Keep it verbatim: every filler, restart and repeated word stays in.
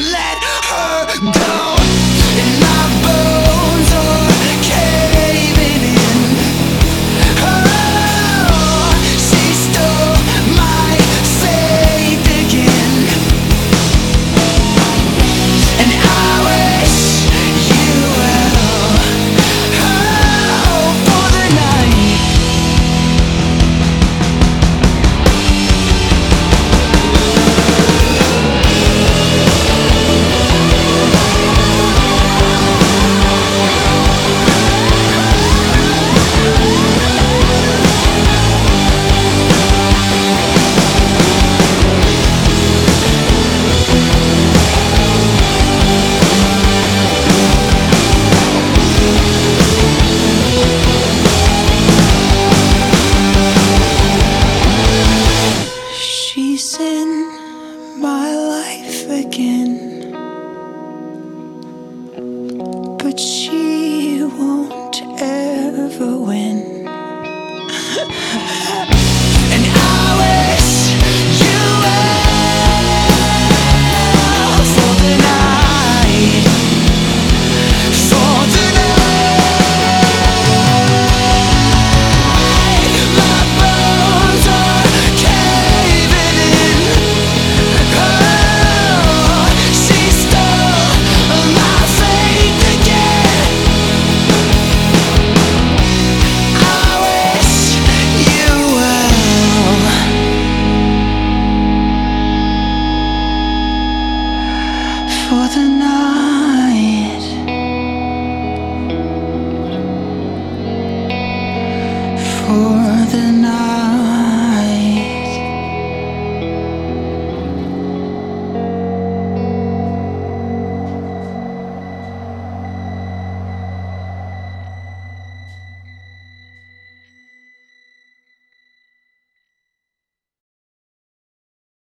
let her go. And my bones are caving in. Oh, she stole my faith again. And I wish you well. Oh, for the night. She's in my life again, but she won't ever win. And I wish you well for the night, for the night. My bones are caving in. Oh, she stole my faith again. I wish you well for the night, for the night.